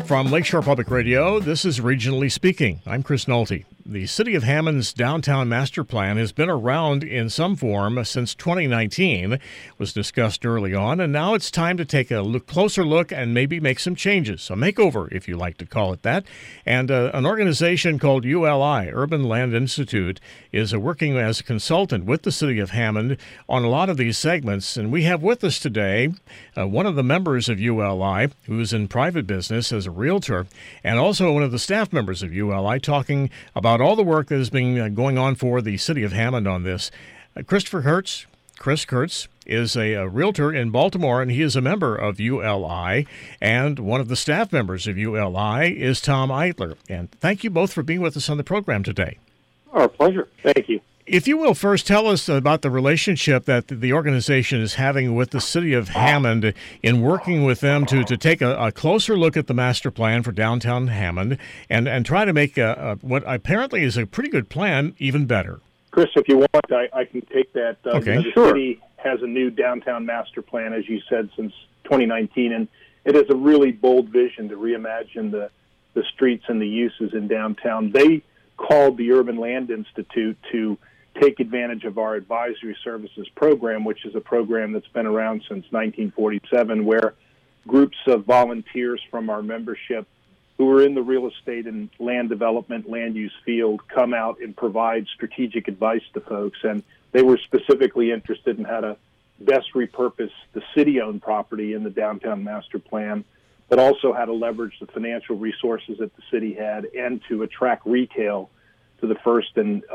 From Lakeshore Public Radio, this is Regionally Speaking. I'm Chris Nolte. The City of Hammond's Downtown Master Plan has been around in some form since 2019. It was discussed early on, and now it's time to take a closer look and maybe make some changes, a makeover, if you like to call it that. And an organization called ULI, Urban Land Institute, is working as a consultant with the City of Hammond on a lot of these segments. And we have with us today one of the members of ULI who's in private business as a realtor, and also one of the staff members of ULI, talking about all the work that has been going on for the City of Hammond on this. Christopher Kurtz, Chris Kurtz, is a realtor in Baltimore, and he is a member of ULI, and one of the staff members of ULI is Tom Eitler. And thank you both for being with us on the program today. Our pleasure. Thank you. If you will first tell us about the relationship that the organization is having with the City of Hammond in working with them to take a closer look at the master plan for downtown Hammond and try to make what apparently is a pretty good plan even better. Chris, if you want, I can take that. Okay, the city has a new downtown master plan, as you said, since 2019, and it is a really bold vision to reimagine the streets and the uses in downtown. They called the Urban Land Institute to take advantage of our advisory services program, which is a program that's been around since 1947, where groups of volunteers from our membership who are in the real estate and land development, land use field come out and provide strategic advice to folks. And they were specifically interested in how to best repurpose the city-owned property in the downtown master plan, but also how to leverage the financial resources that the city had and to attract retail to the first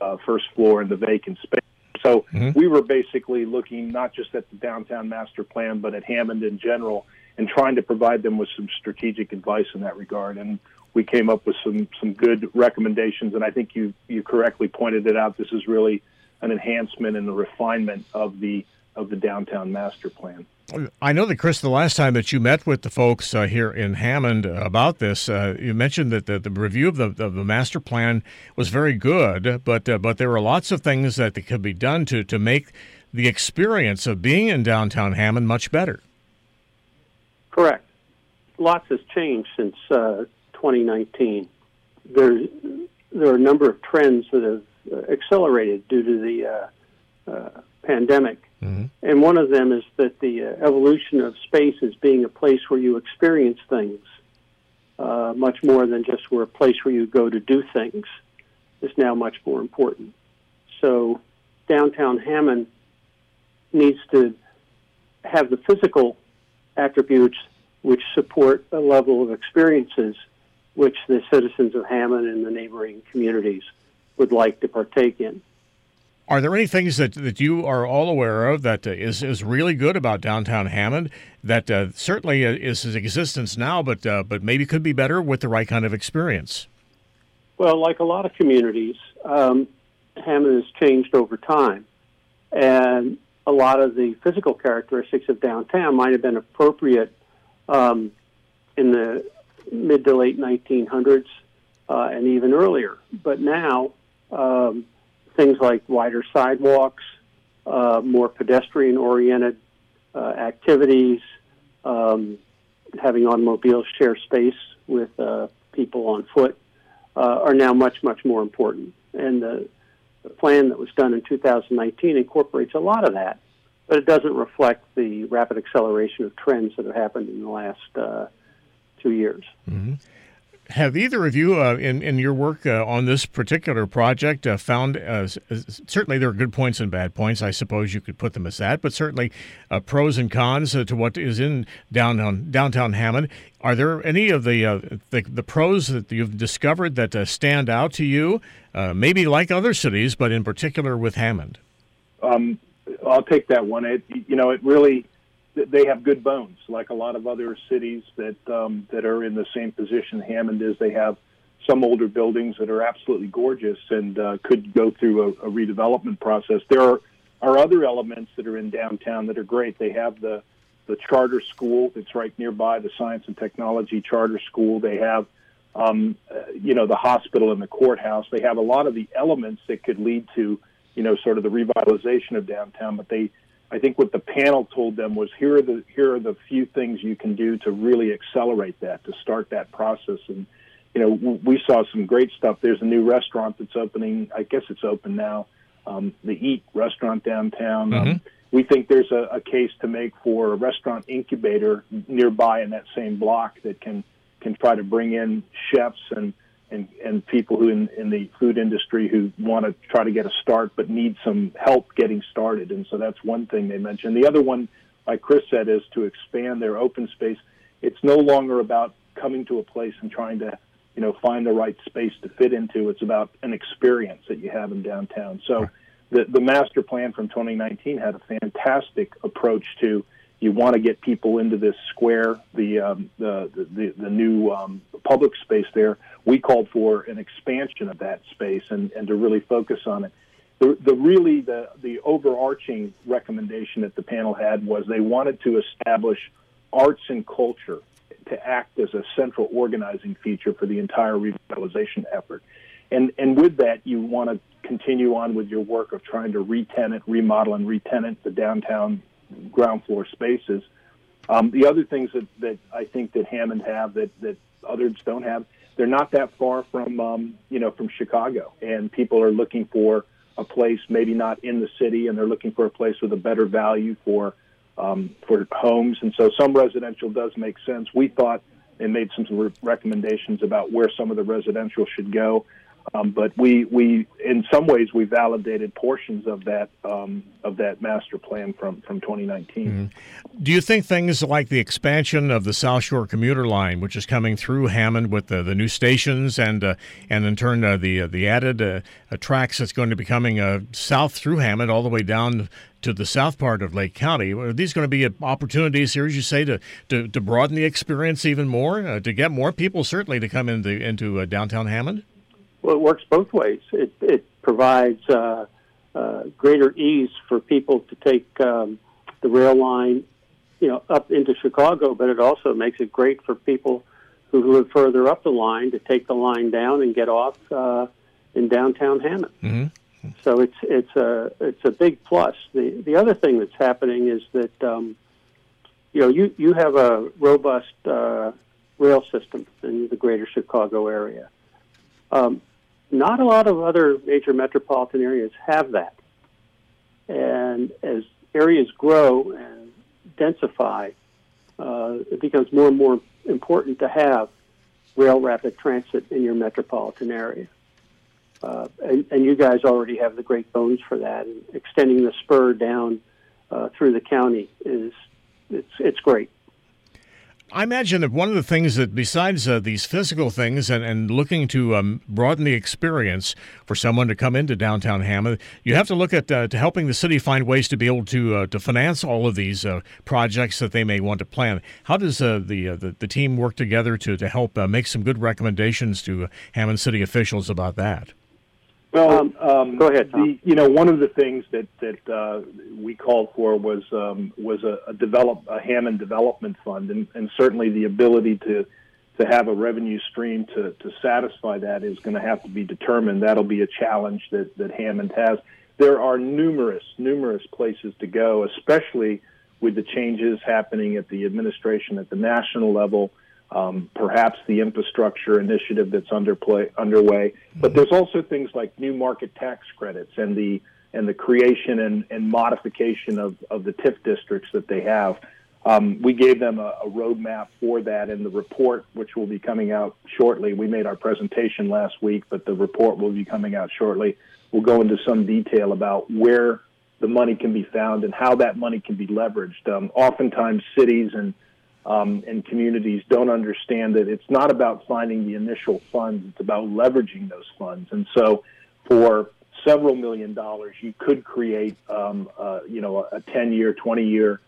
floor and the vacant space. So we were basically looking not just at the downtown master plan, but at Hammond in general, and trying to provide them with some strategic advice in that regard. And we came up with some good recommendations, and I think you correctly pointed it out. This is really an enhancement and a refinement of the downtown master plan. I know that, Chris, the last time that you met with the folks here in Hammond about this, you mentioned that the review of the master plan was very good, but there were lots of things that could be done to make the experience of being in downtown Hammond much better. Correct. Lots has changed since 2019. There are a number of trends that have accelerated due to the pandemic. Mm-hmm. And one of them is that the evolution of space as being a place where you experience things, much more than just a place where you go to do things, is now much more important. So downtown Hammond needs to have the physical attributes which support a level of experiences which the citizens of Hammond and the neighboring communities would like to partake in. Are there any things that you are all aware of that is really good about downtown Hammond that certainly is in existence now, but maybe could be better with the right kind of experience? Well, like a lot of communities, Hammond has changed over time, and a lot of the physical characteristics of downtown might have been appropriate in the mid to late 1900s and even earlier, but now things like wider sidewalks, more pedestrian-oriented activities, having automobiles share space with people on foot are now much, much more important. And the plan that was done in 2019 incorporates a lot of that, but it doesn't reflect the rapid acceleration of trends that have happened in the last 2 years. Mm-hmm. Have either of you, in your work on this particular project, found certainly there are good points and bad points? I suppose you could put them as that, but certainly pros and cons to what is in downtown Hammond. Are there any of the pros that you've discovered that stand out to you, maybe like other cities, but in particular with Hammond? I'll take that one. It really. They have good bones, like a lot of other cities that are in the same position Hammond is. They have some older buildings that are absolutely gorgeous and could go through a redevelopment process. There are other elements that are in downtown that are great. They have the charter school that's right nearby, the Science and Technology Charter School. They have the hospital and the courthouse. They have a lot of the elements that could lead to sort of the revitalization of downtown, but they I think what the panel told them was here are the few things you can do to really accelerate that, to start that process. And we saw some great stuff. There's a new restaurant that's opening. I guess it's open now. The Eat restaurant downtown. Mm-hmm. We think there's a case to make for a restaurant incubator nearby in that same block that can try to bring in chefs and people who in the food industry who want to try to get a start but need some help getting started. And so that's one thing they mentioned. The other one, like Chris said, is to expand their open space. It's no longer about coming to a place and trying to find the right space to fit into. It's about an experience that you have in downtown. So the master plan from 2019 had a fantastic approach to, you want to get people into this square, the new public space there. We called for an expansion of that space and to really focus on it. The overarching recommendation that the panel had was they wanted to establish arts and culture to act as a central organizing feature for the entire revitalization effort. And with that, you want to continue on with your work of trying to remodel and re-tenant the downtown ground floor spaces. The other things that I think that Hammond have that others don't have, they're not that far from Chicago, and people are looking for a place maybe not in the city, and they're looking for a place with a better value for homes. And so some residential does make sense. We thought and made some recommendations about where some of the residential should go. But we in some ways we validated portions of that master plan from 2019. Mm-hmm. Do you think things like the expansion of the South Shore commuter line, which is coming through Hammond with the new stations and in turn the added tracks that's going to be coming south through Hammond all the way down to the south part of Lake County, are these going to be opportunities here, as you say, to broaden the experience even more, to get more people certainly to come into downtown Hammond? Well, it works both ways. It provides greater ease for people to take the rail line, up into Chicago, but it also makes it great for people who live further up the line to take the line down and get off in downtown Hammond. Mm-hmm. So it's a big plus. The other thing that's happening is that you have a robust rail system in the greater Chicago area. Not a lot of other major metropolitan areas have that. And as areas grow and densify, it becomes more and more important to have rail rapid transit in your metropolitan area. And you guys already have the great bones for that. And extending the spur down through the county it's great. I imagine that one of the things that, besides these physical things and looking to broaden the experience for someone to come into downtown Hammond, you have to look at to helping the city find ways to be able to finance all of these projects that they may want to plan. How does the team work together to help make some good recommendations to Hammond city officials about that? Well, go ahead, Tom. One of the things that we called for was a Hammond Development Fund, and certainly the ability to have a revenue stream to satisfy that is going to have to be determined. That'll be a challenge that Hammond has. There are numerous places to go, especially with the changes happening at the administration at the national level. Perhaps the infrastructure initiative that's underway, but there's also things like new market tax credits and the creation and modification of the TIF districts that they have. We gave them a roadmap for that in the report, which will be coming out shortly. We made our presentation last week, but the report will be coming out shortly. We'll go into some detail about where the money can be found and how that money can be leveraged. Oftentimes, cities and communities don't understand that it's not about finding the initial funds, it's about leveraging those funds. And so for several $1 million, you could create, a 10-year, 20-year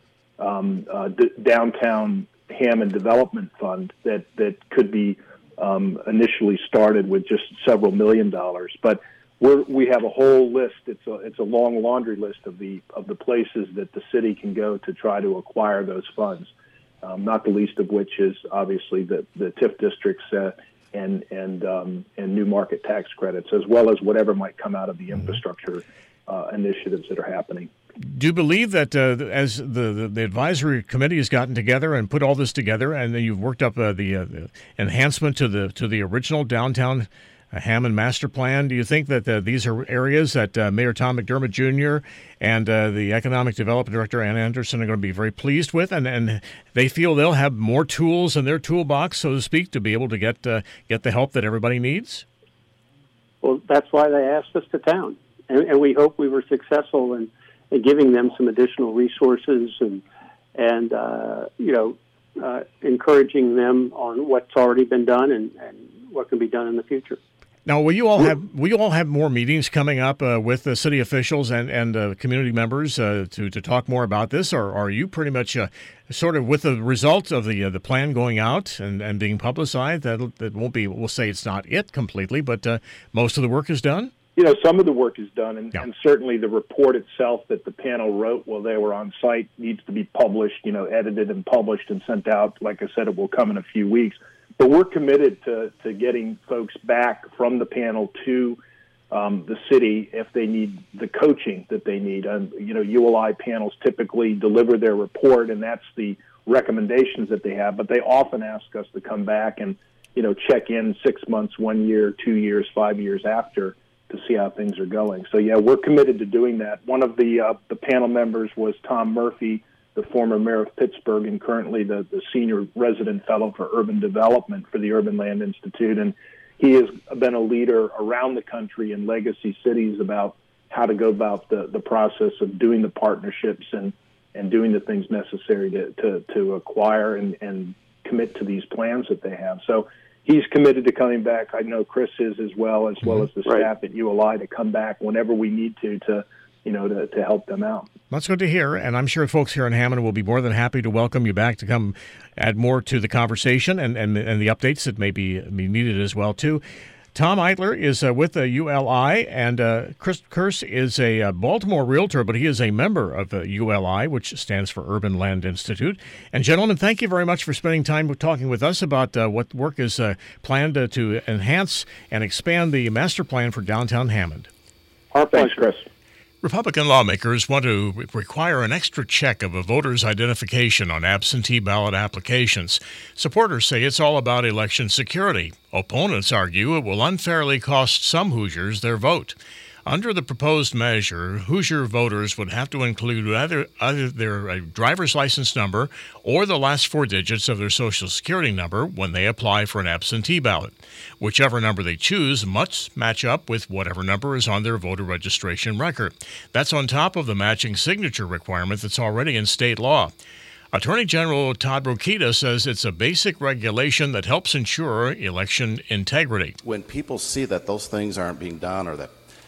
downtown Hammond Development Fund that could be initially started with just several $1 million. But we have a whole list. It's a long laundry list of the places that the city can go to try to acquire those funds. Not the least of which is obviously the TIF districts and new market tax credits, as well as whatever might come out of the infrastructure initiatives that are happening. Do you believe that as the advisory committee has gotten together and put all this together, and then you've worked up the enhancement to the original downtown Hammond master plan, do you think that these are areas that Mayor Tom McDermott Jr. and the Economic Development Director Ann Anderson are going to be very pleased with, and they feel they'll have more tools in their toolbox, so to speak, to be able to get the help that everybody needs? Well, that's why they asked us to town, and we hope we were successful in giving them some additional resources and encouraging them on what's already been done and what can be done in the future. Now, will you all have more meetings coming up with the city officials and community members to talk more about this, or are you pretty much sort of with the results of the plan going out and being publicized that won't be? We'll say it's not it completely, but most of the work is done. Some of the work is done, and certainly the report itself that the panel wrote while they were on site needs to be published, edited and published and sent out. Like I said, it will come in a few weeks. But we're committed to getting folks back from the panel to the city if they need the coaching that they need. ULI panels typically deliver their report, and that's the recommendations that they have. But they often ask us to come back and, check in 6 months, 1 year, 2 years, 5 years after to see how things are going. So, we're committed to doing that. One of the panel members was Tom Murphy, the former mayor of Pittsburgh and currently the senior resident fellow for urban development for the Urban Land Institute. And he has been a leader around the country in legacy cities about how to go about the process of doing the partnerships and doing the things necessary to acquire and commit to these plans that they have. So he's committed to coming back. I know Chris is as well as the staff at ULI to come back whenever we need to help them out. That's good to hear, and I'm sure folks here in Hammond will be more than happy to welcome you back to come add more to the conversation and the updates that may be needed as well, too. Tom Eitler is with the ULI, and Chris Kearse is a Baltimore realtor, but he is a member of the ULI, which stands for Urban Land Institute. And gentlemen, thank you very much for spending time talking with us about what work is planned to enhance and expand the master plan for downtown Hammond. Our pleasure. Thanks, Chris. Republican lawmakers want to require an extra check of a voter's identification on absentee ballot applications. Supporters say it's all about election security. Opponents argue it will unfairly cost some Hoosiers their vote. Under the proposed measure, Hoosier voters would have to include either their driver's license number or the last 4 digits of their Social Security number when they apply for an absentee ballot. Whichever number they choose must match up with whatever number is on their voter registration record. That's on top of the matching signature requirement that's already in state law. Attorney General Todd Rokita says it's a basic regulation that helps ensure election integrity. When people see that those things aren't being done or that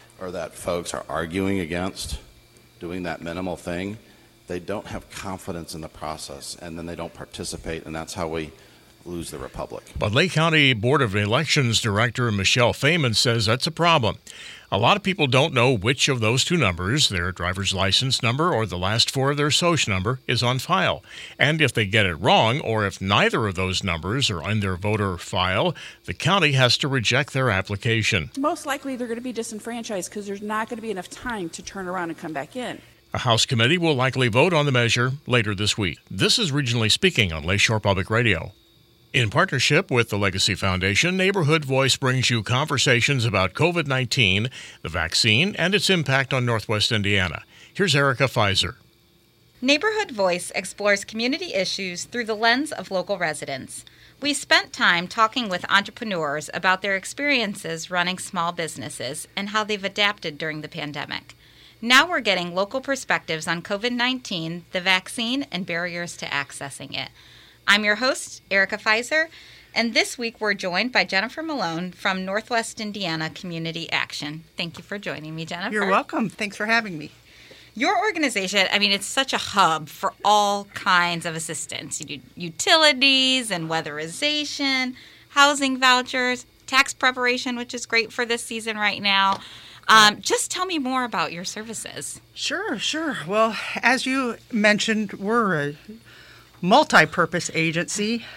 folks are arguing against doing that minimal thing, they don't have confidence in the process, and then they don't participate, and that's how we lose the republic. But Lake County Board of Elections Director Michelle Feynman says that's a problem. A lot of people don't know which of those 2 numbers, their driver's license number or the last 4 of their social number, is on file. And if they get it wrong, or if neither of those numbers are on their voter file, the county has to reject their application. Most likely they're going to be disenfranchised because there's not going to be enough time to turn around and come back in. A House committee will likely vote on the measure later this week. This is Regionally Speaking on Lakeshore Public Radio. In partnership with the Legacy Foundation, Neighborhood Voice brings you conversations about COVID-19, the vaccine, and its impact on Northwest Indiana. Here's Erica Pfizer. Neighborhood Voice explores community issues through the lens of local residents. We spent time talking with entrepreneurs about their experiences running small businesses and how they've adapted during the pandemic. Now we're getting local perspectives on COVID-19, the vaccine, and barriers to accessing it. I'm your host, Erica Pfizer, and this week we're joined by Jennifer Malone from Northwest Indiana Community Action. Thank you for joining me, Jennifer. You're welcome. Thanks for having me. Your organization, it's such a hub for all kinds of assistance. You do utilities and weatherization, housing vouchers, tax preparation, which is great for this season right now. Just tell me more about your services. Sure. Well, as you mentioned, we're a multi-purpose agency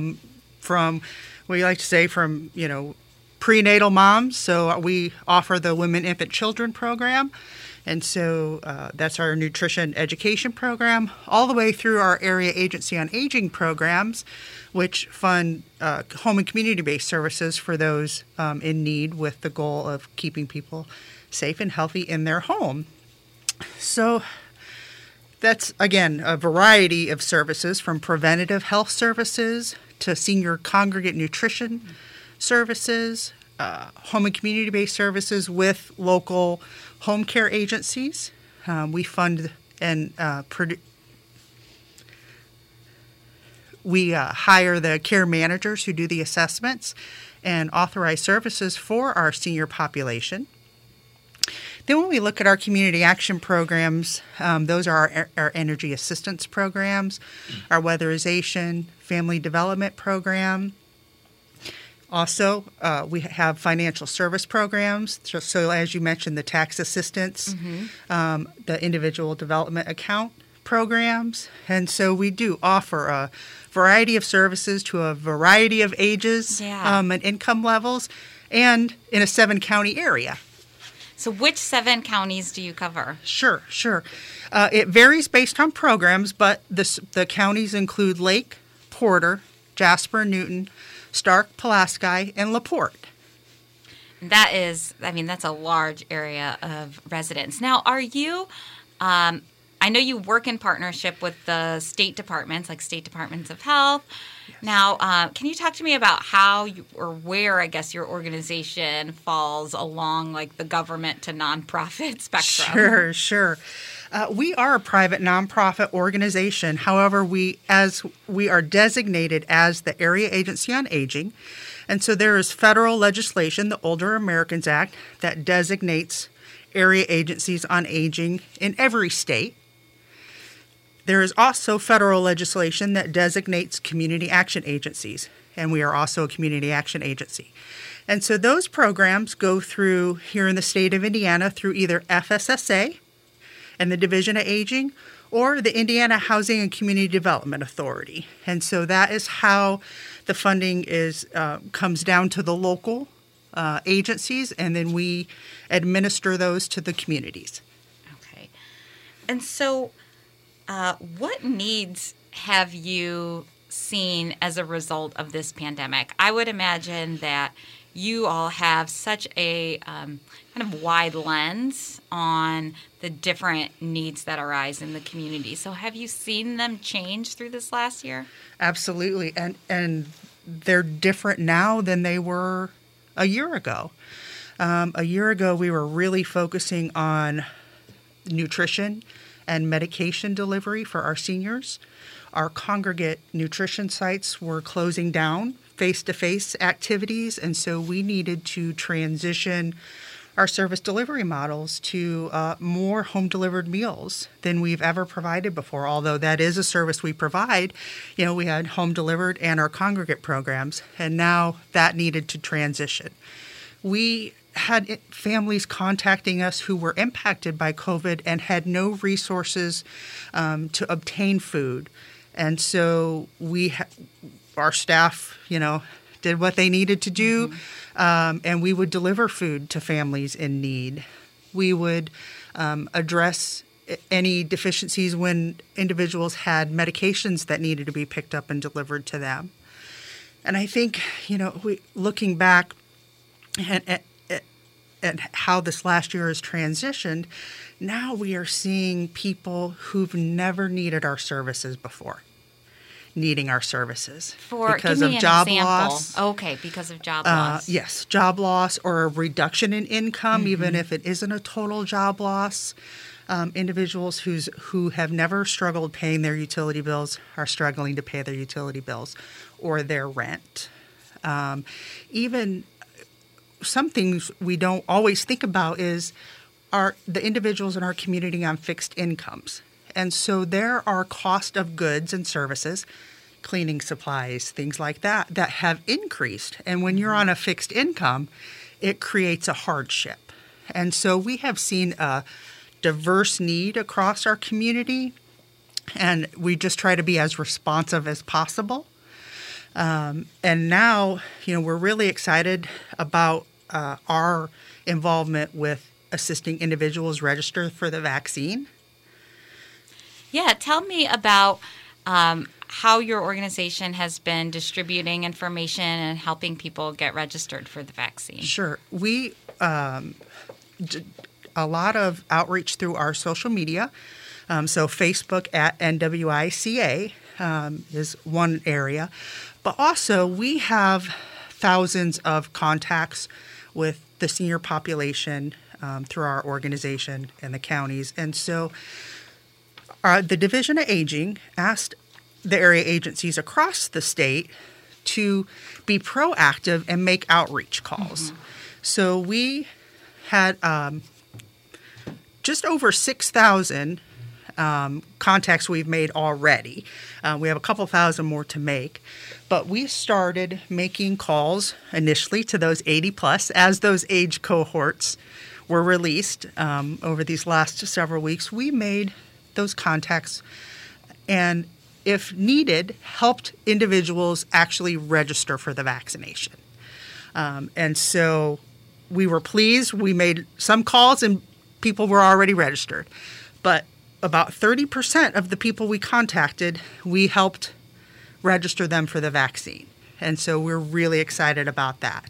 from prenatal moms. So we offer the Women, Infant, Children program. And so that's our nutrition education program, all the way through our area agency on aging programs, which fund home and community-based services for those in need, with the goal of keeping people safe and healthy in their home. So that's, again, a variety of services, from preventative health services to senior congregate nutrition services, home and community-based services with local home care agencies. We fund and we hire the care managers who do the assessments and authorize services for our senior population. Then when we look at our community action programs, those are our energy assistance programs, our weatherization, family development program. Also, we have financial service programs. So as you mentioned, the tax assistance, the individual development account programs. And so we do offer a variety of services to a variety of ages and income levels, and in a 7-county area. So which 7 counties do you cover? Sure. It varies based on programs, but the counties include Lake, Porter, Jasper, Newton, Stark, Pulaski, and LaPorte. That's a large area of residents. Now, are you, I know you work in partnership with the state departments, like state departments of health. Yes. Now, can you talk to me about how or where, I guess, your organization falls along like the government to nonprofit spectrum? Sure. We are a private nonprofit organization. However, we are designated as the Area Agency on Aging. And so there is federal legislation, the Older Americans Act, that designates area agencies on aging in every state. There is also federal legislation that designates community action agencies, and we are also a community action agency. And so those programs go through, here in the state of Indiana, through either FSSA and the Division of Aging, or the Indiana Housing and Community Development Authority. And so that is how the funding comes down to the local agencies, and then we administer those to the communities. Okay. And so what needs have you seen as a result of this pandemic? I would imagine that you all have such a kind of wide lens on the different needs that arise in the community. So have you seen them change through this last year? Absolutely. And they're different now than they were a year ago. A year ago, we were really focusing on nutrition and medication delivery for our seniors. Our congregate nutrition sites were closing down face-to-face activities, and so we needed to transition our service delivery models to more home-delivered meals than we've ever provided before. Although that is a service we provide, we had home-delivered and our congregate programs, and now that needed to transition. We had families contacting us who were impacted by COVID and had no resources to obtain food. And so our staff, did what they needed to do, and we would deliver food to families in need. We would address any deficiencies when individuals had medications that needed to be picked up and delivered to them. And I think, looking back at how this last year has transitioned, now we are seeing people who've never needed our services before needing our services because of job loss. Okay, because of job loss. Yes, job loss or a reduction in income, even if it isn't a total job loss. Individuals who have never struggled paying their utility bills are struggling to pay their utility bills or their rent. Even some things we don't always think about is the individuals in our community on fixed incomes. And so there are cost of goods and services, cleaning supplies, things like that have increased. And when you're on a fixed income, it creates a hardship. And so we have seen a diverse need across our community, and we just try to be as responsive as possible. And now, we're really excited about our involvement with assisting individuals register for the vaccine. Yeah, tell me about how your organization has been distributing information and helping people get registered for the vaccine. Sure. We a lot of outreach through our social media. So Facebook at NWICA is one area. But also we have thousands of contacts with the senior population through our organization and the counties. And so the Division of Aging asked the area agencies across the state to be proactive and make outreach calls. Mm-hmm. So we had just over 6,000 contacts we've made already. We have a couple thousand more to make. But we started making calls initially to those 80 plus as those age cohorts were released over these last several weeks. We made those contacts and, if needed, helped individuals actually register for the vaccination. And so we were pleased. We made some calls and people were already registered. But about 30% of the people we contacted, we helped register them for the vaccine. And so we're really excited about that.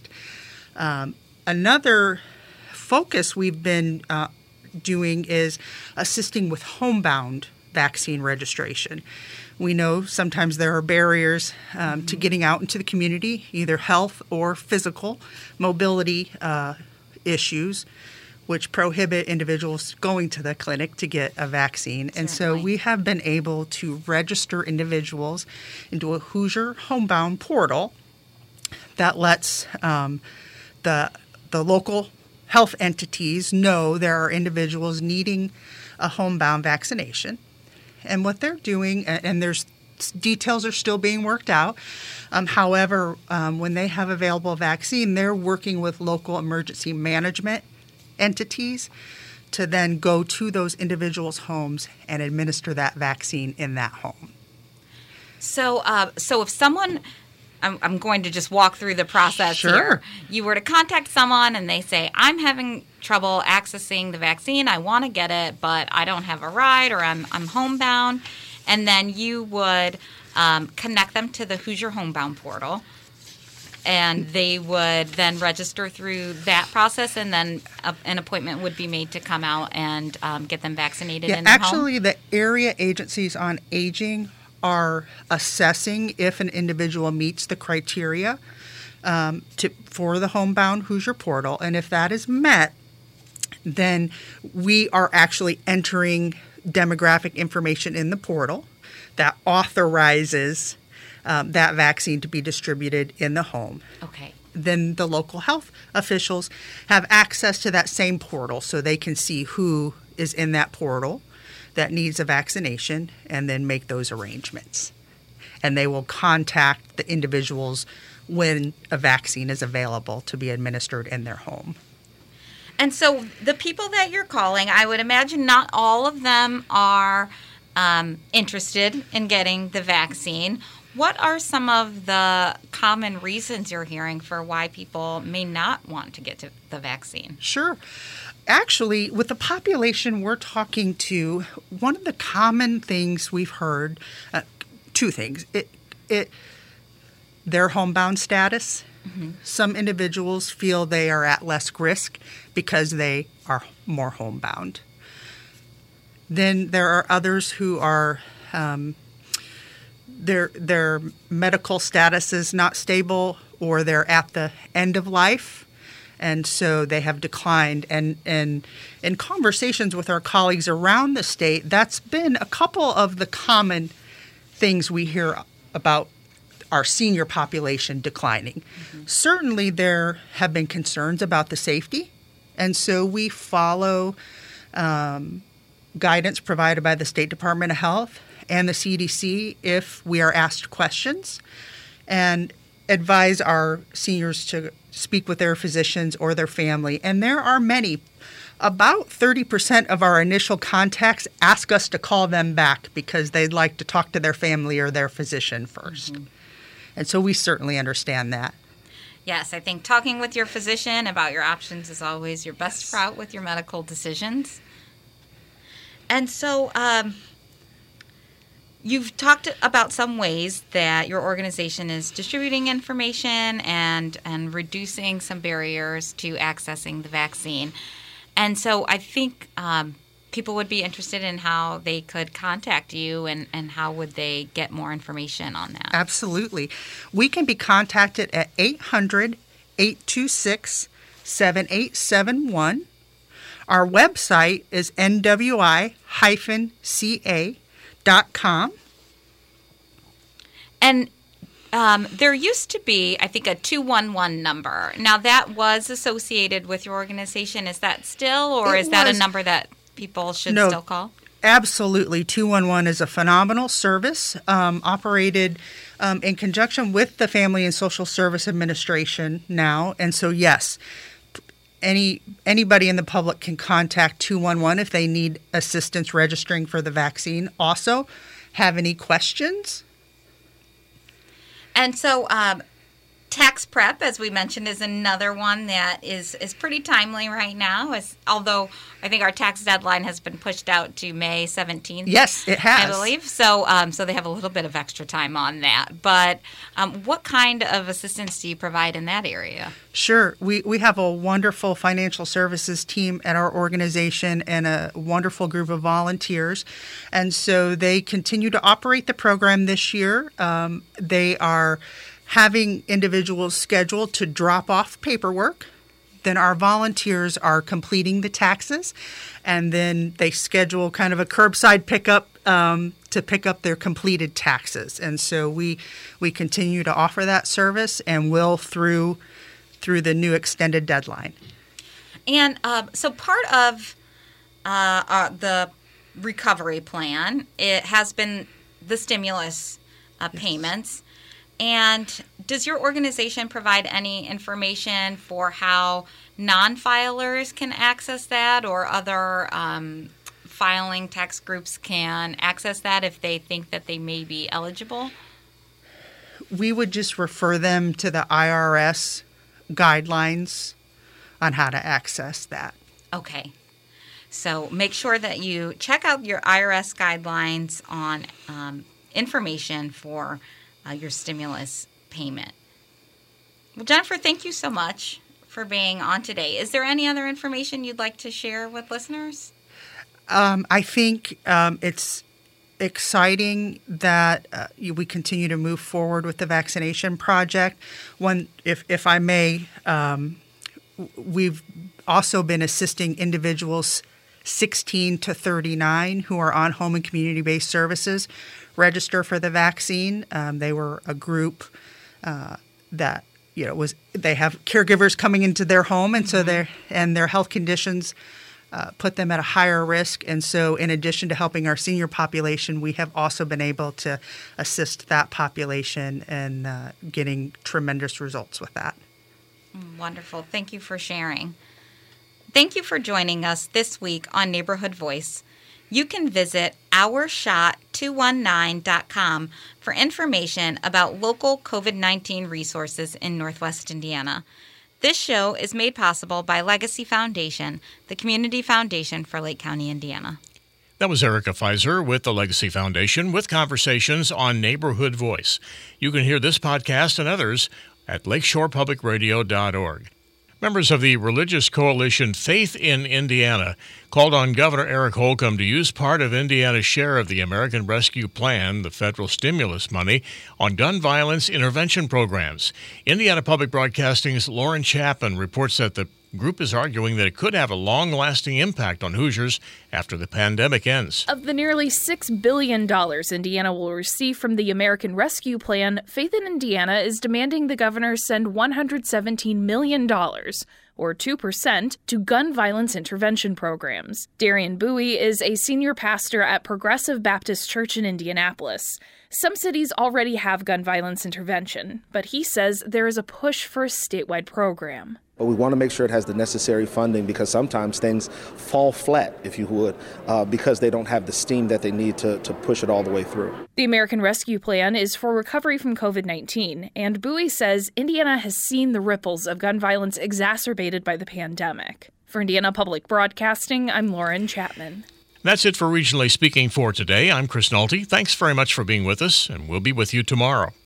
Another focus we've been doing is assisting with homebound vaccine registration. We know sometimes there are barriers to getting out into the community, either health or physical mobility issues, which prohibit individuals going to the clinic to get a vaccine. And so we have been able to register individuals into a Hoosier homebound portal that lets the local health entities know there are individuals needing a homebound vaccination. And what they're doing, and there's details are still being worked out. However, when they have available vaccine, they're working with local emergency management entities to then go to those individuals' homes and administer that vaccine in that home. So if someone, I'm going to just walk through the process here. You were to contact someone and they say, I'm having trouble accessing the vaccine. I want to get it, but I don't have a ride, or I'm homebound. And then you would connect them to the Hoosier Homebound portal, and they would then register through that process, and then an appointment would be made to come out and get them vaccinated in their home? Actually, the area agencies on aging are assessing if an individual meets the criteria for the homebound Hoosier portal. And if that is met, then we are actually entering demographic information in the portal that authorizes that vaccine to be distributed in the home. Okay. Then the local health officials have access to that same portal, so they can see who is in that portal that needs a vaccination and then make those arrangements. And they will contact the individuals when a vaccine is available to be administered in their home. And so the people that you're calling, I would imagine not all of them are interested in getting the vaccine. What are some of the common reasons you're hearing for why people may not want to get to the vaccine? Sure. Actually, with the population we're talking to, one of the common things we've heard, two things. Their homebound status. Mm-hmm. Some individuals feel they are at less risk because they are more homebound. Then there are others who are their medical status is not stable, or they're at the end of life, and so they have declined. And in conversations with our colleagues around the state, that's been a couple of the common things we hear about our senior population declining. Mm-hmm. Certainly there have been concerns about the safety, and so we follow guidance provided by the State Department of Health and the CDC if we are asked questions, and advise our seniors to speak with their physicians or their family. And there are many. About 30% of our initial contacts ask us to call them back because they'd like to talk to their family or their physician first. Mm-hmm. And so we certainly understand that. Yes, I think talking with your physician about your options is always your best route with your medical decisions. And so you've talked about some ways that your organization is distributing information and reducing some barriers to accessing the vaccine. And so I think people would be interested in how they could contact you and how would they get more information on that. Absolutely. We can be contacted at 800-826-7871. Our website is nwi-ca.com. And there used to be, I think, a 211 number. Now, that was associated with your organization. Is that still, or is that a number that people should still call? Absolutely. 211 is a phenomenal service operated in conjunction with the Family and Social Service Administration now. And so, yes, anybody in the public can contact 211 if they need assistance registering for the vaccine. Also, have any questions? And so tax prep, as we mentioned, is another one that is pretty timely right now, although I think our tax deadline has been pushed out to May 17th. Yes, it has. I believe. So so they have a little bit of extra time on that. But what kind of assistance do you provide in that area? Sure. We have a wonderful financial services team at our organization and a wonderful group of volunteers. And so they continue to operate the program this year. They are having individuals scheduled to drop off paperwork. Then our volunteers are completing the taxes, and then they schedule kind of a curbside pickup to pick up their completed taxes. And so we continue to offer that service and will through the new extended deadline. And so part of the recovery plan, it has been the stimulus payments. And does your organization provide any information for how non-filers can access that, or other filing tax groups can access that if they think that they may be eligible? We would just refer them to the IRS guidelines on how to access that. Okay. So make sure that you check out your IRS guidelines on information for your stimulus payment. Well, Jennifer, thank you so much for being on today. Is there any other information you'd like to share with listeners? I think it's exciting that we continue to move forward with the vaccination project. If I may, we've also been assisting individuals 16 to 39 who are on home and community-based services register for the vaccine. They were a group that they have caregivers coming into their home, and so their health conditions put them at a higher risk. And so, in addition to helping our senior population, we have also been able to assist that population and getting tremendous results with that. Wonderful. Thank you for sharing. Thank you for joining us this week on Neighborhood Voice. You can visit ourshot219.com for information about local COVID-19 resources in Northwest Indiana. This show is made possible by Legacy Foundation, the community foundation for Lake County, Indiana. That was Erica Pfizer with the Legacy Foundation with conversations on Neighborhood Voice. You can hear this podcast and others at lakeshorepublicradio.org. Members of the religious coalition Faith in Indiana called on Governor Eric Holcomb to use part of Indiana's share of the American Rescue Plan, the federal stimulus money, on gun violence intervention programs. Indiana Public Broadcasting's Lauren Chapman reports that the group is arguing that it could have a long-lasting impact on Hoosiers after the pandemic ends. Of the nearly $6 billion Indiana will receive from the American Rescue Plan, Faith in Indiana is demanding the governor send $117 million, or 2%, to gun violence intervention programs. Darian Bowie is a senior pastor at Progressive Baptist Church in Indianapolis. Some cities already have gun violence intervention, but he says there is a push for a statewide program. But we want to make sure it has the necessary funding, because sometimes things fall flat, if you would, because they don't have the steam that they need to push it all the way through. The American Rescue Plan is for recovery from COVID-19, and Bowie says Indiana has seen the ripples of gun violence exacerbated by the pandemic. For Indiana Public Broadcasting, I'm Lauren Chapman. That's it for Regionally Speaking for today. I'm Chris Nolte. Thanks very much for being with us, and we'll be with you tomorrow.